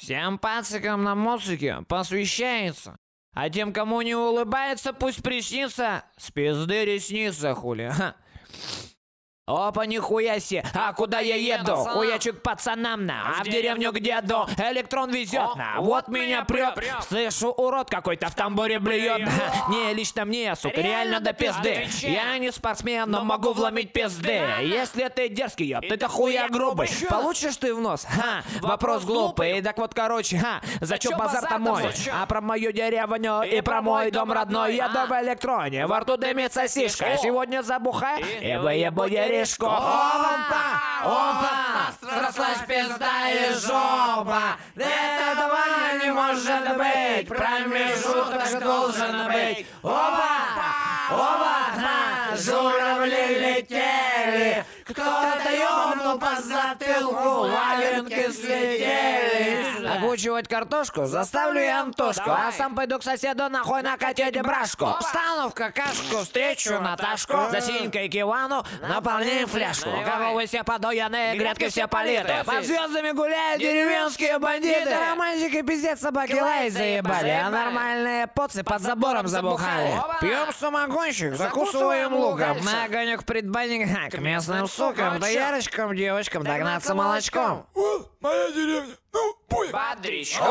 Всем пацикам на музыке посвящается. А тем, кому не улыбается, пусть приснится. С пизды ресница, хули. Ха. Опа, нихуя себе, а куда я еду? Хуячу к пацанам на, а в деревню к деду. Электрон везет на, вот меня прет. Слышу, урод какой-то в тамбуре блюет. Не, лично мне, сука, реально до пизды. Я не спортсмен, но могу вломить пизды. Если ты дерзкий, ёб, ты-то хуя грубый. Получишь ты в нос? Ха, вопрос глупый. Так вот, короче, ха, за чё базар-то мой? А про мою деревню и про мой дом родной еду в электроне. Во рту дымится сишка. Сегодня забухай и выебу деревню. Опа! Опа! Срослась пизда и жопа! Этого не может быть! Промежуток же должен быть! Опа! Опа! Журавли летели! Кто-то ёбнул по затылку, валенки слетели. Окучивать картошку заставлю я Антошку, а сам пойду к соседу нахуй накатить брашку. Встану в какашку, встречу Наташку, за синькой к Ивану наполняем фляжку. Коровы все подояны, грядки все политы, под звездами гуляют деревенские бандиты. Романтики пиздец, собаки лай заебали, а нормальные поцы под забором забухали. Пьем самогонщик, закусываем луком, на огонек предбанника к местным сукам, да ярочкам, девочкам догнаться молочком. Моя деревня, ну, пой! Бодричком.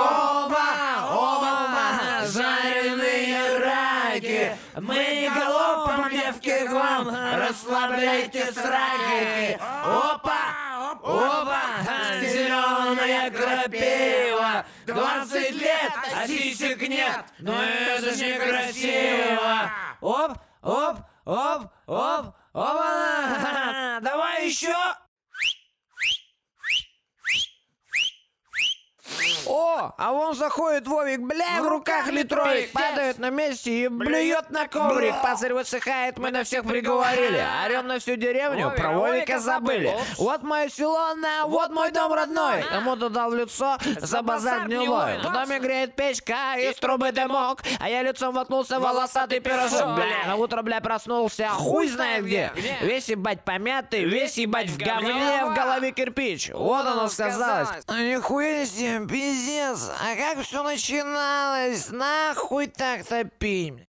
Оба, жареные раки. Мы не галопом, девки, к вам. Расслабляйте сраки. Опа, зеленая крапива. 20 лет, а сисек нет. Но это ж некрасиво. Оп. Давай еще. О, а вон заходит Вовик, бля, в руках литровик, падает на месте и блюет на коврик. Пацарь высыхает, мы на всех приговорили. Орем на всю деревню, про Вовика забыли. Вот мое село, вот мой дом родной. Кому-то дал в лицо за базар гнилой. В доме греет печка, из трубы дымок, а я лицом воткнулся в волосатый пирожок. Бля, на утро, бля, проснулся, хуй знает где. Весь ебать помятый, весь ебать в говне, в голове кирпич. Вот оно сказалось. Нихуя себе, пиздец, а как все начиналось? Нахуй так топить?